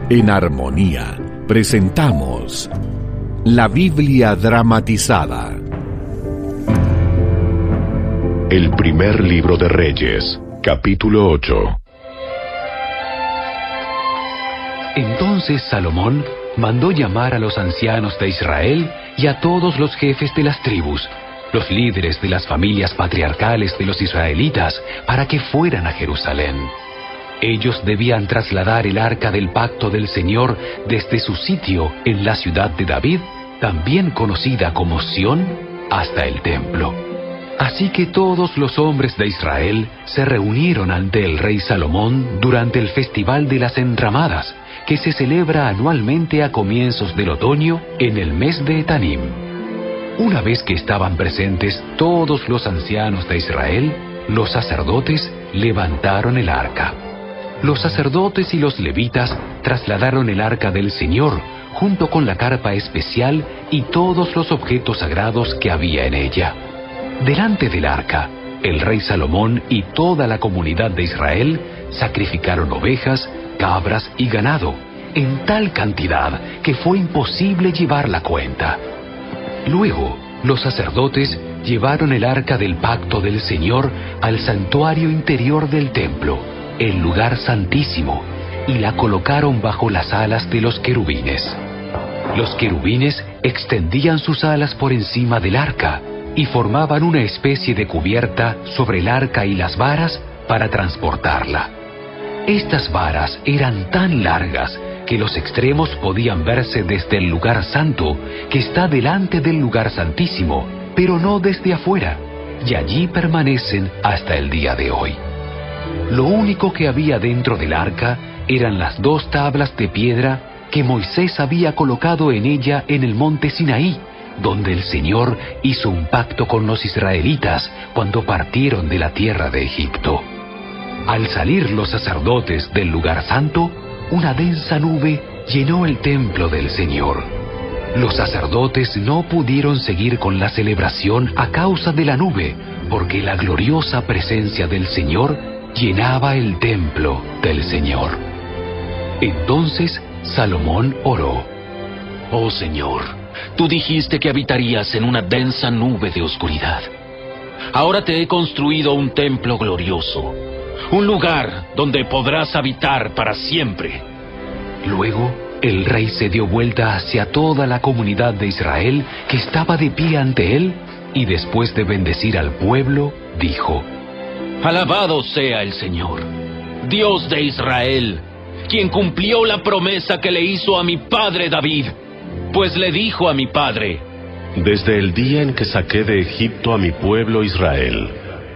En Armonía presentamos la Biblia dramatizada. El primer libro de Reyes, capítulo 8. Entonces Salomón mandó llamar a los ancianos de Israel y a todos los jefes de las tribus, los líderes de las familias patriarcales de los israelitas, para que fueran a Jerusalén. Ellos debían trasladar el arca del pacto del Señor desde su sitio en la ciudad de David, también conocida como Sión, hasta el templo. Así que todos los hombres de Israel se reunieron ante el rey Salomón durante el Festival de las Enramadas, que se celebra anualmente a comienzos del otoño en el mes de Etanim. Una vez que estaban presentes todos los ancianos de Israel, los sacerdotes levantaron el arca. Los sacerdotes y los levitas trasladaron el arca del Señor, junto con la carpa especial y todos los objetos sagrados que había en ella. Delante del arca, el rey Salomón y toda la comunidad de Israel sacrificaron ovejas, cabras y ganado, en tal cantidad que fue imposible llevar la cuenta. Luego, los sacerdotes llevaron el arca del pacto del Señor al santuario interior del templo, el lugar santísimo, y la colocaron bajo las alas de los querubines. Los querubines extendían sus alas por encima del arca y formaban una especie de cubierta sobre el arca y las varas para transportarla. Estas varas eran tan largas que los extremos podían verse desde el lugar santo, que está delante del lugar santísimo, pero no desde afuera, y allí permanecen hasta el día de hoy. Lo único que había dentro del arca eran las 2 tablas de piedra que Moisés había colocado en ella en el monte Sinaí, donde el Señor hizo un pacto con los israelitas cuando partieron de la tierra de Egipto. Al salir los sacerdotes del lugar santo, una densa nube llenó el templo del Señor. Los sacerdotes no pudieron seguir con la celebración a causa de la nube, porque la gloriosa presencia del Señor llenaba el templo del Señor. Entonces Salomón oró: «Oh Señor, tú dijiste que habitarías en una densa nube de oscuridad. Ahora te he construido un templo glorioso, un lugar donde podrás habitar para siempre». Luego, el rey se dio vuelta hacia toda la comunidad de Israel que estaba de pie ante él, y después de bendecir al pueblo, dijo: «Alabado sea el Señor, Dios de Israel, quien cumplió la promesa que le hizo a mi padre David, pues le dijo a mi padre: Desde el día en que saqué de Egipto a mi pueblo Israel,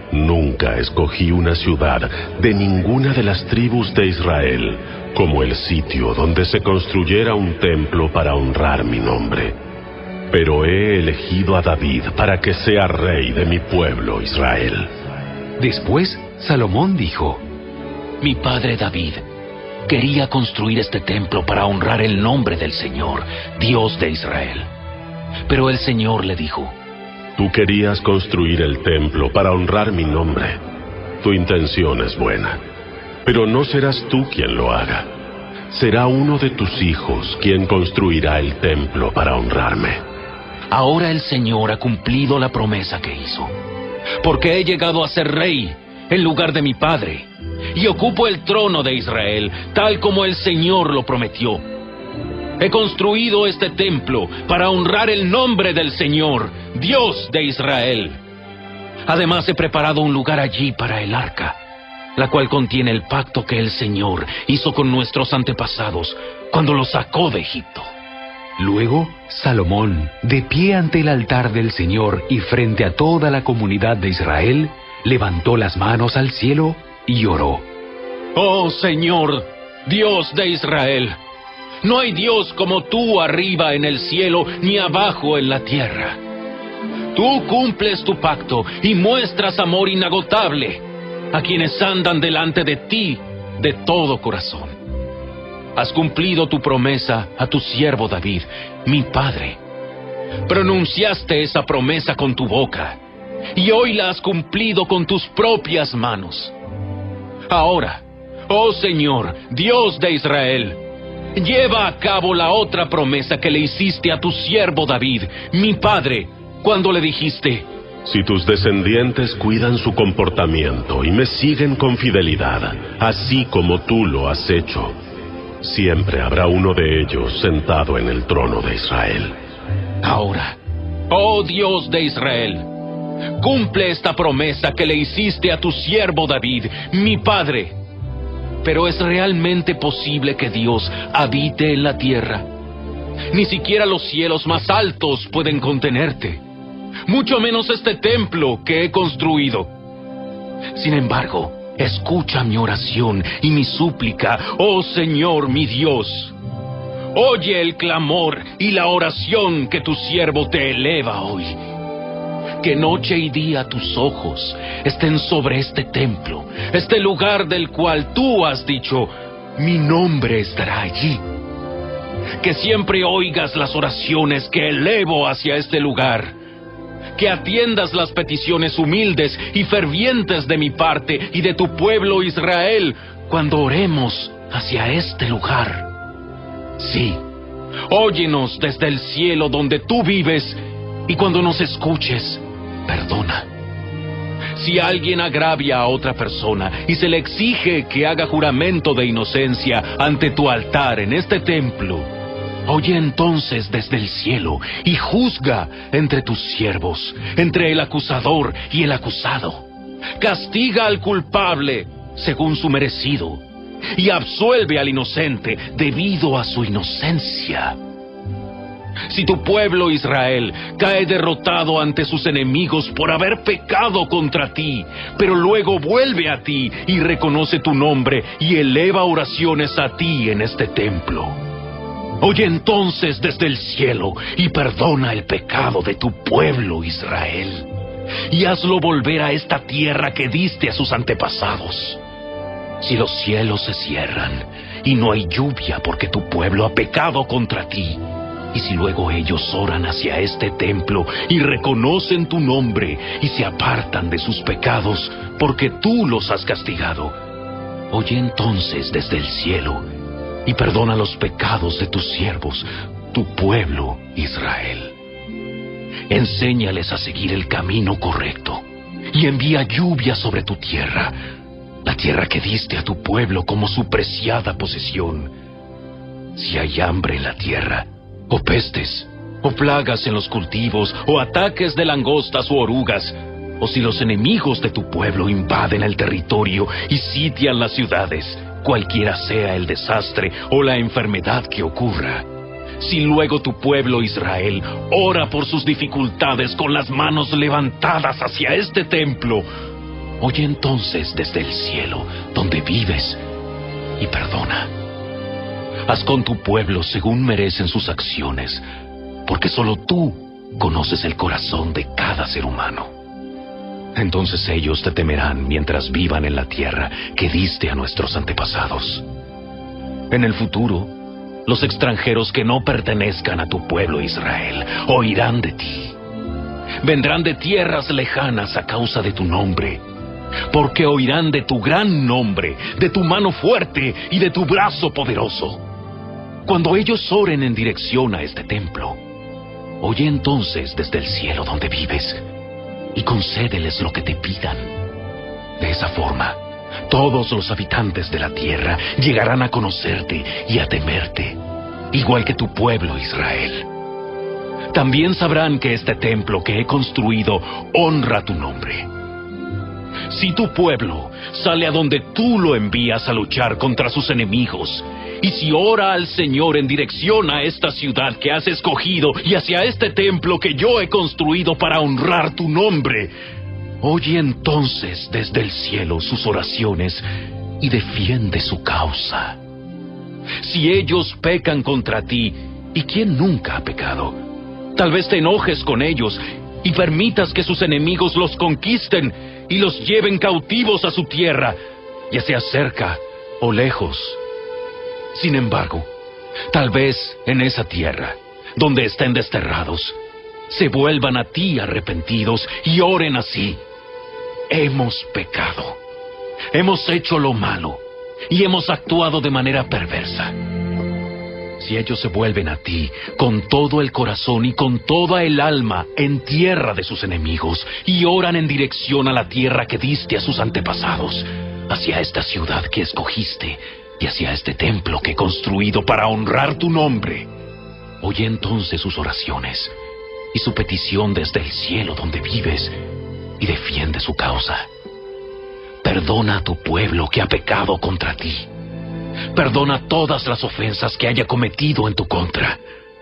nunca escogí una ciudad de ninguna de las tribus de Israel como el sitio donde se construyera un templo para honrar mi nombre. Pero he elegido a David para que sea rey de mi pueblo Israel». Después, Salomón dijo: «Mi padre David quería construir este templo para honrar el nombre del Señor, Dios de Israel. Pero el Señor le dijo: Tú querías construir el templo para honrar mi nombre. Tu intención es buena, pero no serás tú quien lo haga. Será uno de tus hijos quien construirá el templo para honrarme. Ahora el Señor ha cumplido la promesa que hizo, porque he llegado a ser rey en lugar de mi padre, y ocupo el trono de Israel, tal como el Señor lo prometió. He construido este templo para honrar el nombre del Señor, Dios de Israel. Además he preparado un lugar allí para el arca, la cual contiene el pacto que el Señor hizo con nuestros antepasados cuando los sacó de Egipto». Luego, Salomón, de pie ante el altar del Señor y frente a toda la comunidad de Israel, levantó las manos al cielo y oró: «Oh Señor, Dios de Israel, no hay Dios como tú arriba en el cielo ni abajo en la tierra. Tú cumples tu pacto y muestras amor inagotable a quienes andan delante de ti de todo corazón. Has cumplido tu promesa a tu siervo David, mi padre. Pronunciaste esa promesa con tu boca, y hoy la has cumplido con tus propias manos. Ahora, oh Señor, Dios de Israel, lleva a cabo la otra promesa que le hiciste a tu siervo David, mi padre, cuando le dijiste: si tus descendientes cuidan su comportamiento y me siguen con fidelidad, así como tú lo has hecho, siempre habrá uno de ellos sentado en el trono de Israel. Ahora, oh Dios de Israel, cumple esta promesa que le hiciste a tu siervo David, mi padre. Pero ¿es realmente posible que Dios habite en la tierra? Ni siquiera los cielos más altos pueden contenerte, mucho menos este templo que he construido. Sin embargo, escucha mi oración y mi súplica, oh Señor mi Dios. Oye el clamor y la oración que tu siervo te eleva hoy. Que noche y día tus ojos estén sobre este templo, este lugar del cual tú has dicho: mi nombre estará allí. Que siempre oigas las oraciones que elevo hacia este lugar. Que atiendas las peticiones humildes y fervientes de mi parte y de tu pueblo Israel cuando oremos hacia este lugar. Sí, óyenos desde el cielo donde tú vives, y cuando nos escuches, perdona. Si alguien agravia a otra persona y se le exige que haga juramento de inocencia ante tu altar en este templo, oye entonces desde el cielo y juzga entre tus siervos, entre el acusador y el acusado. Castiga al culpable según su merecido y absuelve al inocente debido a su inocencia. Si tu pueblo Israel cae derrotado ante sus enemigos por haber pecado contra ti, pero luego vuelve a ti y reconoce tu nombre y eleva oraciones a ti en este templo, oye entonces desde el cielo y perdona el pecado de tu pueblo Israel, y hazlo volver a esta tierra que diste a sus antepasados. Si los cielos se cierran y no hay lluvia porque tu pueblo ha pecado contra ti, y si luego ellos oran hacia este templo y reconocen tu nombre y se apartan de sus pecados porque tú los has castigado, oye entonces desde el cielo y perdona los pecados de tus siervos, tu pueblo Israel. Enséñales a seguir el camino correcto y envía lluvia sobre tu tierra, la tierra que diste a tu pueblo como su preciada posesión. Si hay hambre en la tierra, o pestes, o plagas en los cultivos, o ataques de langostas o orugas, o si los enemigos de tu pueblo invaden el territorio y sitian las ciudades, cualquiera sea el desastre o la enfermedad que ocurra, si luego tu pueblo Israel ora por sus dificultades con las manos levantadas hacia este templo, oye entonces desde el cielo donde vives y perdona. Haz con tu pueblo según merecen sus acciones, porque solo tú conoces el corazón de cada ser humano. Entonces ellos te temerán mientras vivan en la tierra que diste a nuestros antepasados. En el futuro, los extranjeros que no pertenezcan a tu pueblo Israel oirán de ti. Vendrán de tierras lejanas a causa de tu nombre, porque oirán de tu gran nombre, de tu mano fuerte y de tu brazo poderoso. Cuando ellos oren en dirección a este templo, oye entonces desde el cielo donde vives y concédeles lo que te pidan. De esa forma, todos los habitantes de la tierra llegarán a conocerte y a temerte, igual que tu pueblo Israel. También sabrán que este templo que he construido honra tu nombre. Si tu pueblo sale a donde tú lo envías a luchar contra sus enemigos, y si ora al Señor en dirección a esta ciudad que has escogido y hacia este templo que yo he construido para honrar tu nombre, oye entonces desde el cielo sus oraciones y defiende su causa. Si ellos pecan contra ti, ¿y quién nunca ha pecado? Tal vez te enojes con ellos y permitas que sus enemigos los conquisten y los lleven cautivos a su tierra, ya sea cerca o lejos. Sin embargo, tal vez en esa tierra, donde estén desterrados, se vuelvan a ti arrepentidos y oren así: hemos pecado, hemos hecho lo malo y hemos actuado de manera perversa. Si ellos se vuelven a ti con todo el corazón y con toda el alma en tierra de sus enemigos y oran en dirección a la tierra que diste a sus antepasados, hacia esta ciudad que escogiste y hacia este templo que he construido para honrar tu nombre, oye entonces sus oraciones y su petición desde el cielo donde vives y defiende su causa. Perdona a tu pueblo que ha pecado contra ti. Perdona todas las ofensas que haya cometido en tu contra.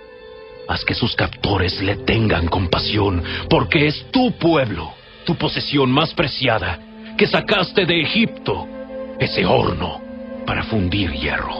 Haz que sus captores le tengan compasión, porque es tu pueblo, tu posesión más preciada, que sacaste de Egipto, ese horno para fundir hierro.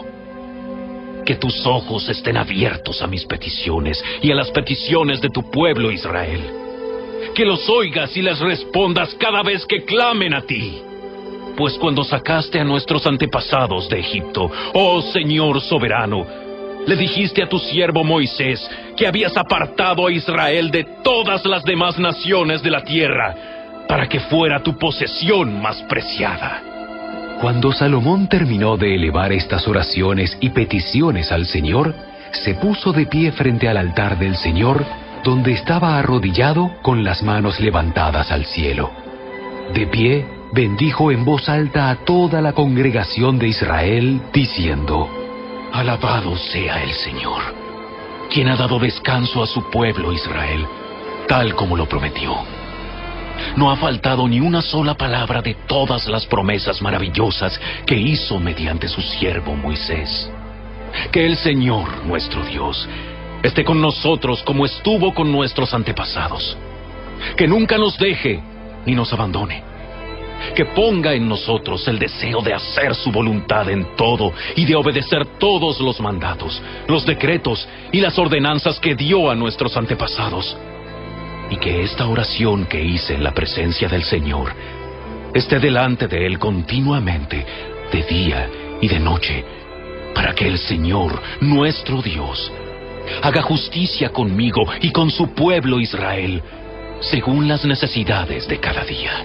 Que tus ojos estén abiertos a mis peticiones y a las peticiones de tu pueblo Israel. Que los oigas y les respondas cada vez que clamen a ti. Pues cuando sacaste a nuestros antepasados de Egipto, oh Señor soberano, le dijiste a tu siervo Moisés que habías apartado a Israel de todas las demás naciones de la tierra, para que fuera tu posesión más preciada. Cuando Salomón terminó de elevar estas oraciones y peticiones al Señor, se puso de pie frente al altar del Señor, donde estaba arrodillado con las manos levantadas al cielo. De pie, bendijo en voz alta a toda la congregación de Israel, diciendo: Alabado sea el Señor, quien ha dado descanso a su pueblo Israel, tal como lo prometió. No ha faltado ni una sola palabra de todas las promesas maravillosas que hizo mediante su siervo Moisés. Que el Señor, nuestro Dios, esté con nosotros como estuvo con nuestros antepasados. Que nunca nos deje ni nos abandone. Que ponga en nosotros el deseo de hacer su voluntad en todo y de obedecer todos los mandatos, los decretos y las ordenanzas que dio a nuestros antepasados. Y que esta oración que hice en la presencia del Señor esté delante de Él continuamente, de día y de noche, para que el Señor, nuestro Dios, haga justicia conmigo y con su pueblo Israel, según las necesidades de cada día.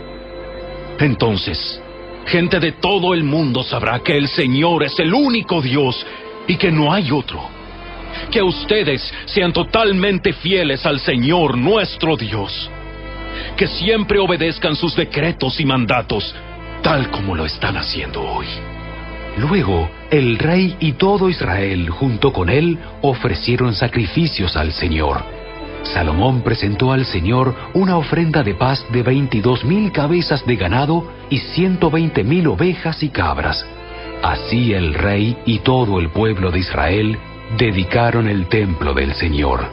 Entonces, gente de todo el mundo sabrá que el Señor es el único Dios y que no hay otro. Que ustedes sean totalmente fieles al Señor nuestro Dios. Que siempre obedezcan sus decretos y mandatos, tal como lo están haciendo hoy. Luego, el rey y todo Israel junto con él ofrecieron sacrificios al Señor. Salomón presentó al Señor una ofrenda de paz de 22,000 cabezas de ganado y 120,000 ovejas y cabras. Así el rey y todo el pueblo de Israel dedicaron el templo del Señor.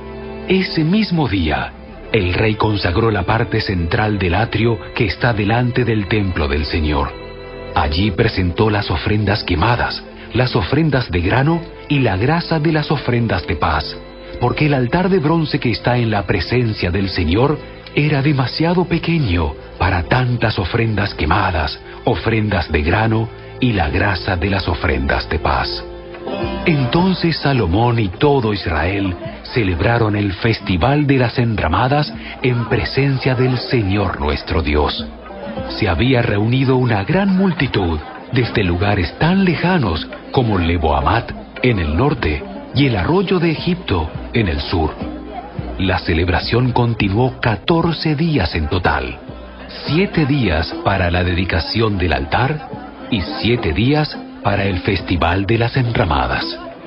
Ese mismo día, el rey consagró la parte central del atrio que está delante del templo del Señor. Allí presentó las ofrendas quemadas, las ofrendas de grano y la grasa de las ofrendas de paz, porque el altar de bronce que está en la presencia del Señor era demasiado pequeño para tantas ofrendas quemadas, ofrendas de grano y la grasa de las ofrendas de paz. Entonces Salomón y todo Israel celebraron el festival de las enramadas en presencia del Señor nuestro Dios. Se había reunido una gran multitud desde lugares tan lejanos como Lebo-Hamat en el norte y el arroyo de Egipto en el sur. La celebración continuó 14 días en total, 7 días para la dedicación del altar y 7 días para el festival de las enramadas.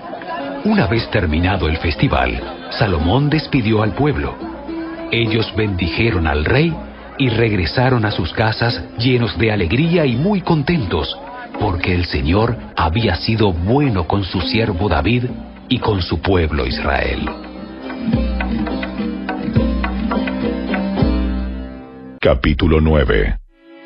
Una vez terminado el festival, Salomón despidió al pueblo. Ellos bendijeron al rey y regresaron a sus casas llenos de alegría y muy contentos, porque el Señor había sido bueno con su siervo David y con su pueblo Israel. Capítulo 9.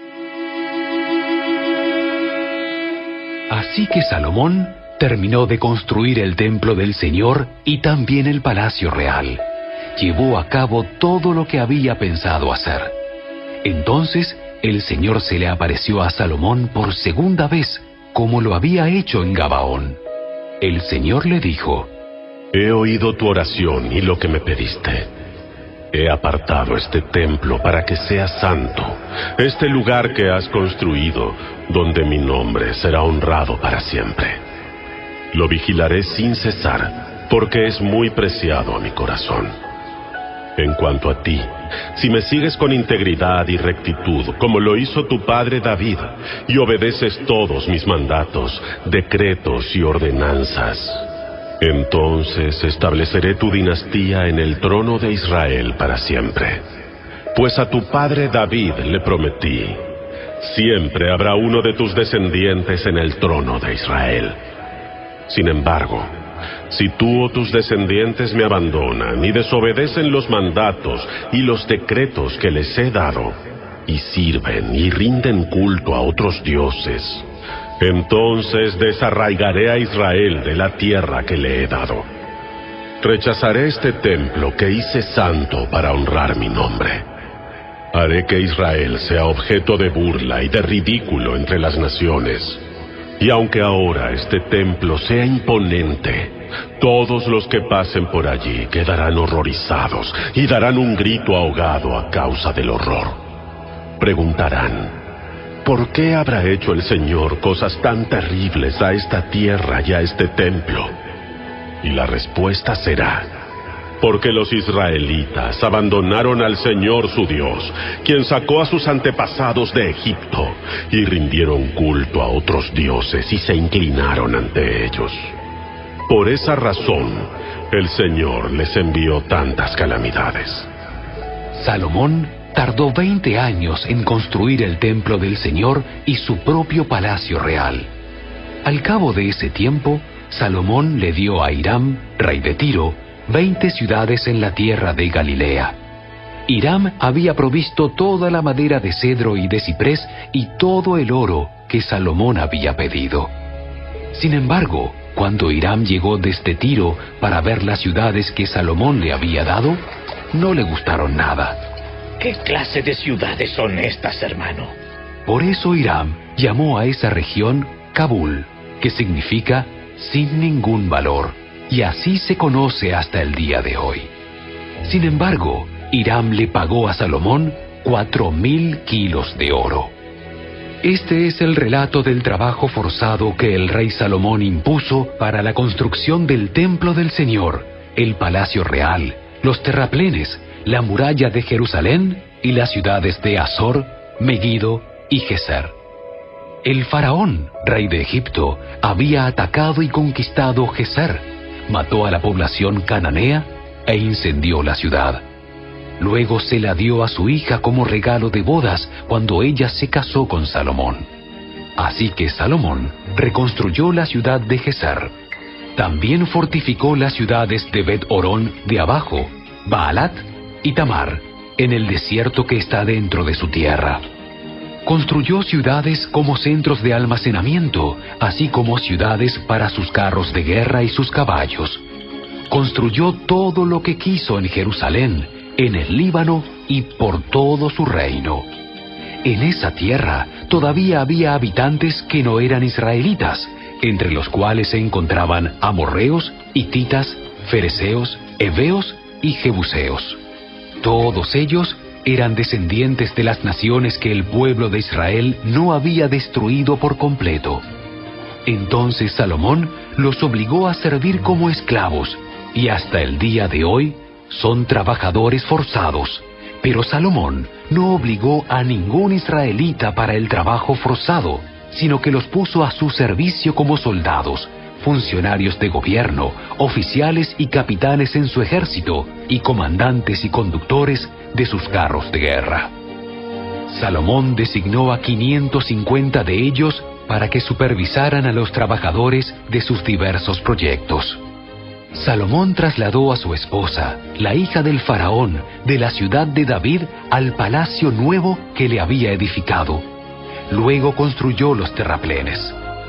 Así que Salomón terminó de construir el templo del Señor y también el palacio real. Llevó a cabo todo lo que había pensado hacer. Entonces el Señor se le apareció a Salomón por segunda vez, como lo había hecho en Gabaón. El Señor le dijo: He oído tu oración y lo que me pediste. He apartado este templo para que sea santo, este lugar que has construido, donde mi nombre será honrado para siempre. Lo vigilaré sin cesar, porque es muy preciado a mi corazón. En cuanto a ti, si me sigues con integridad y rectitud, como lo hizo tu padre David, y obedeces todos mis mandatos, decretos y ordenanzas, entonces estableceré tu dinastía en el trono de Israel para siempre. Pues a tu padre David le prometí: siempre habrá uno de tus descendientes en el trono de Israel. Sin embargo, si tú o tus descendientes me abandonan y desobedecen los mandatos y los decretos que les he dado, y sirven y rinden culto a otros dioses, entonces desarraigaré a Israel de la tierra que le he dado. Rechazaré este templo que hice santo para honrar mi nombre. Haré que Israel sea objeto de burla y de ridículo entre las naciones. Y aunque ahora este templo sea imponente, todos los que pasen por allí quedarán horrorizados y darán un grito ahogado a causa del horror. Preguntarán: ¿por qué habrá hecho el Señor cosas tan terribles a esta tierra y a este templo? Y la respuesta será: porque los israelitas abandonaron al Señor su Dios, quien sacó a sus antepasados de Egipto, y rindieron culto a otros dioses y se inclinaron ante ellos. Por esa razón, el Señor les envió tantas calamidades. Salomón tardó 20 años en construir el templo del Señor y su propio palacio real. Al cabo de ese tiempo, Salomón le dio a Hiram, rey de Tiro, 20 ciudades en la tierra de Galilea. Hiram había provisto toda la madera de cedro y de ciprés y todo el oro que Salomón había pedido. Sin embargo, cuando Hiram llegó desde Tiro para ver las ciudades que Salomón le había dado, no le gustaron nada. ¿Qué clase de ciudades son estas, hermano? Por eso Hiram llamó a esa región Kabul, que significa sin ningún valor, y así se conoce hasta el día de hoy. Sin embargo, Hiram le pagó a Salomón 4.000 kilos de oro. Este es el relato del trabajo forzado que el rey Salomón impuso para la construcción del templo del Señor, el palacio real, los terraplenes, la muralla de Jerusalén y las ciudades de Azor, Megiddo y Geser. El faraón, rey de Egipto, había atacado y conquistado Geser, mató a la población cananea e incendió la ciudad. Luego se la dio a su hija como regalo de bodas cuando ella se casó con Salomón. Así que Salomón reconstruyó la ciudad de Geser. También fortificó las ciudades de Bet-Orón de abajo, Baalat y Tamar, en el desierto que está dentro de su tierra. Construyó ciudades como centros de almacenamiento, así como ciudades para sus carros de guerra y sus caballos. Construyó todo lo que quiso en Jerusalén, en el Líbano y por todo su reino. En esa tierra todavía había habitantes que no eran israelitas, entre los cuales se encontraban amorreos, hititas, fereceos, heveos y jebuseos. Todos ellos eran descendientes de las naciones que el pueblo de Israel no había destruido por completo. Entonces Salomón los obligó a servir como esclavos, y hasta el día de hoy son trabajadores forzados. Pero Salomón no obligó a ningún israelita para el trabajo forzado, sino que los puso a su servicio como soldados, funcionarios de gobierno, oficiales y capitanes en su ejército, y comandantes y conductores de sus carros de guerra. Salomón designó a 550 de ellos para que supervisaran a los trabajadores de sus diversos proyectos. Salomón trasladó a su esposa, la hija del faraón, de la ciudad de David al palacio nuevo que le había edificado. Luego construyó los terraplenes.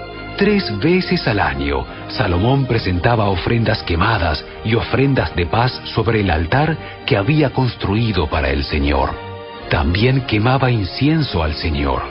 3 veces al año, Salomón presentaba ofrendas quemadas y ofrendas de paz sobre el altar que había construido para el Señor. También quemaba incienso al Señor.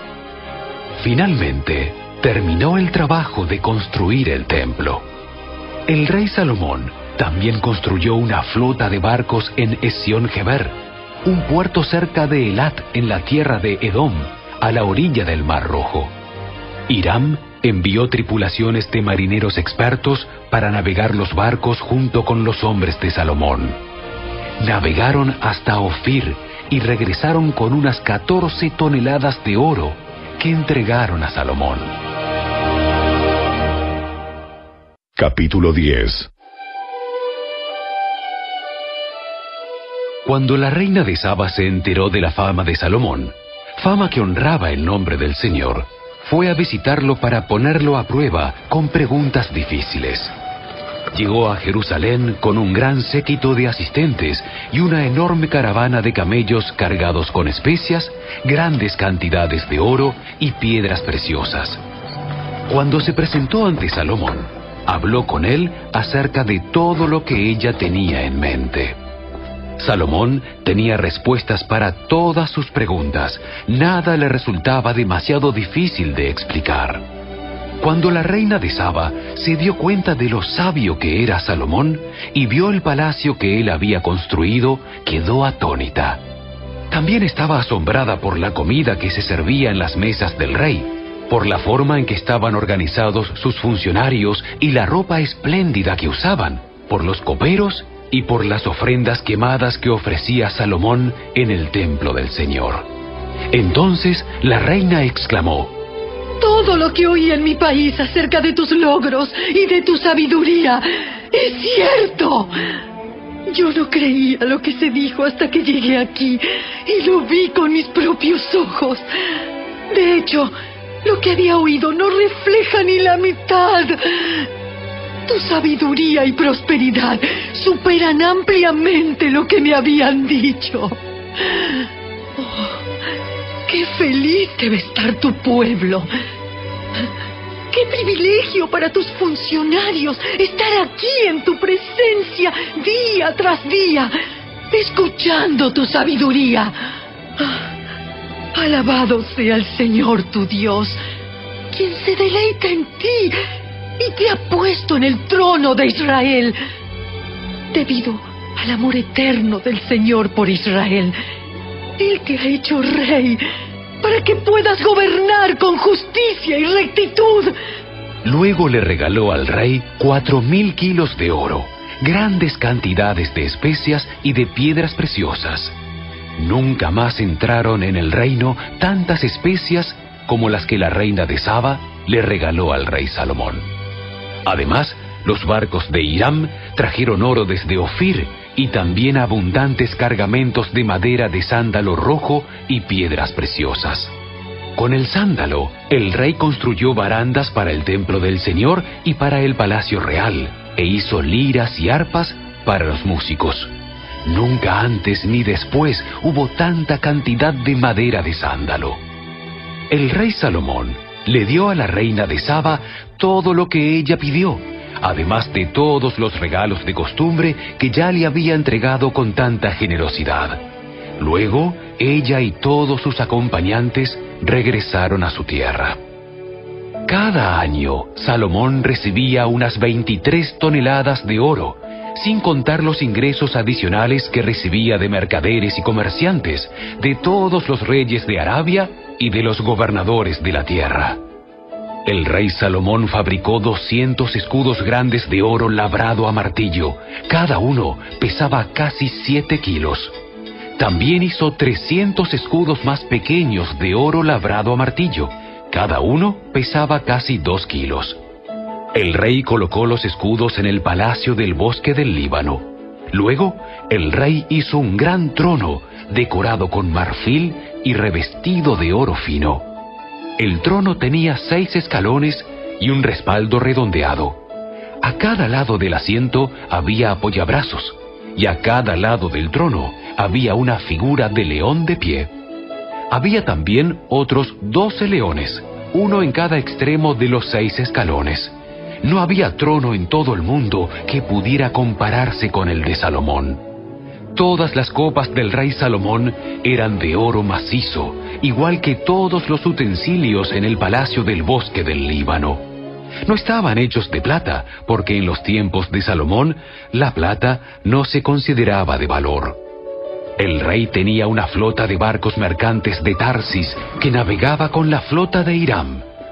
Finalmente, terminó el trabajo de construir el templo. El rey Salomón también construyó una flota de barcos en Esión-Geber, un puerto cerca de Elat en la tierra de Edom, a la orilla del Mar Rojo. Hiram envió tripulaciones de marineros expertos para navegar los barcos junto con los hombres de Salomón. Navegaron hasta Ofir y regresaron con unas 14 toneladas de oro que entregaron a Salomón. Capítulo 10. Cuando la reina de Saba se enteró de la fama de Salomón, fama que honraba el nombre del Señor, fue a visitarlo para ponerlo a prueba con preguntas difíciles. Llegó a Jerusalén con un gran séquito de asistentes y una enorme caravana de camellos cargados con especias, grandes cantidades de oro y piedras preciosas. Cuando se presentó ante Salomón, habló con él acerca de todo lo que ella tenía en mente. Salomón tenía respuestas para todas sus preguntas. Nada le resultaba demasiado difícil de explicar. Cuando la reina de Saba se dio cuenta de lo sabio que era Salomón y vio el palacio que él había construido, quedó atónita. También estaba asombrada por la comida que se servía en las mesas del rey, por la forma en que estaban organizados sus funcionarios y la ropa espléndida que usaban, por los coperos y por las ofrendas quemadas que ofrecía Salomón en el templo del Señor. Entonces la reina exclamó: todo lo que oí en mi país acerca de tus logros y de tu sabiduría es cierto. Yo no creía lo que se dijo hasta que llegué aquí y lo vi con mis propios ojos. De hecho, lo que había oído no refleja ni la mitad. Tu sabiduría y prosperidad superan ampliamente lo que me habían dicho. Oh, ¡qué feliz debe estar tu pueblo! ¡Qué privilegio para tus funcionarios estar aquí en tu presencia día tras día, escuchando tu sabiduría! Alabado sea el Señor tu Dios, quien se deleita en ti y te ha puesto en el trono de Israel. Debido al amor eterno del Señor por Israel, Él te ha hecho rey para que puedas gobernar con justicia y rectitud. Luego le regaló al rey 4,000 kilos de oro, grandes cantidades de especias y de piedras preciosas. Nunca más entraron en el reino tantas especias como las que la reina de Saba le regaló al rey Salomón. Además, los barcos de Hiram trajeron oro desde Ofir y también abundantes cargamentos de madera de sándalo rojo y piedras preciosas. Con el sándalo, el rey construyó barandas para el templo del Señor y para el palacio real, e hizo liras y arpas para los músicos. Nunca antes ni después hubo tanta cantidad de madera de sándalo. El rey Salomón le dio a la reina de Saba todo lo que ella pidió, además de todos los regalos de costumbre que ya le había entregado con tanta generosidad. Luego, ella y todos sus acompañantes regresaron a su tierra. Cada año, Salomón recibía unas 23 toneladas de oro, sin contar los ingresos adicionales que recibía de mercaderes y comerciantes, de todos los reyes de Arabia y de los gobernadores de la tierra. El rey Salomón fabricó 200 escudos grandes de oro labrado a martillo. Cada uno pesaba casi 7 kilos. También hizo 300 escudos más pequeños de oro labrado a martillo. Cada uno pesaba casi 2 kilos. El rey colocó los escudos en el palacio del bosque del Líbano. Luego, el rey hizo un gran trono decorado con marfil y revestido de oro fino. El trono tenía 6 escalones y un respaldo redondeado. A cada lado del asiento había apoyabrazos, y a cada lado del trono había una figura de león de pie. Había también otros 12 leones, uno en cada extremo de los 6 escalones. No había trono en todo el mundo que pudiera compararse con el de Salomón. Todas las copas del rey Salomón eran de oro macizo, igual que todos los utensilios en el palacio del bosque del Líbano. No estaban hechos de plata, porque en los tiempos de Salomón la plata no se consideraba de valor. El rey tenía una flota de barcos mercantes de Tarsis que navegaba con la flota de Hiram.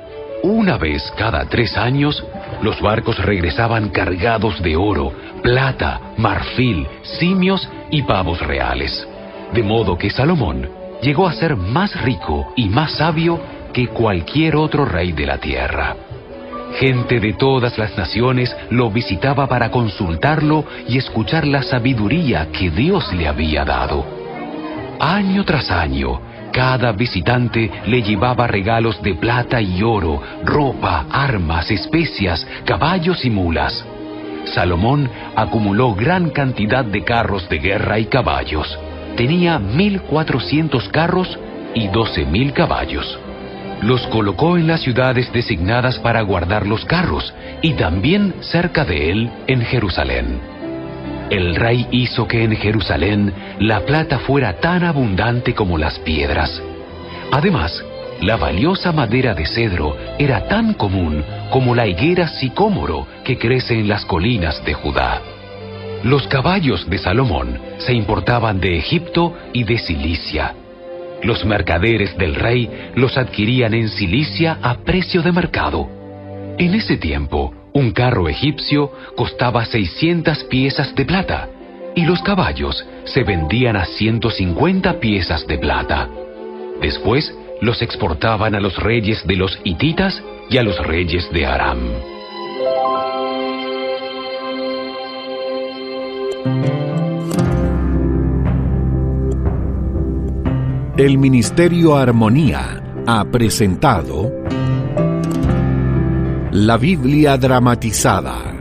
Una vez cada 3 años, los barcos regresaban cargados de oro, plata, marfil, simios y pavos reales. De modo que Salomón llegó a ser más rico y más sabio que cualquier otro rey de la tierra. Gente de todas las naciones lo visitaba para consultarlo y escuchar la sabiduría que Dios le había dado. Año tras año, cada visitante le llevaba regalos de plata y oro, ropa, armas, especias, caballos y mulas. Salomón acumuló gran cantidad de carros de guerra y caballos. Tenía 1,400 carros y 12,000 caballos. Los colocó en las ciudades designadas para guardar los carros y también cerca de él en Jerusalén. El rey hizo que en Jerusalén la plata fuera tan abundante como las piedras. Además, la valiosa madera de cedro era tan común como la higuera sicómoro que crece en las colinas de Judá. Los caballos de Salomón se importaban de Egipto y de Cilicia. Los mercaderes del rey los adquirían en Cilicia a precio de mercado. En ese tiempo, un carro egipcio costaba 600 piezas de plata, y los caballos se vendían a 150 piezas de plata. Después, los exportaban a los reyes de los hititas y a los reyes de Aram. El Ministerio Armonía ha presentado La Biblia dramatizada.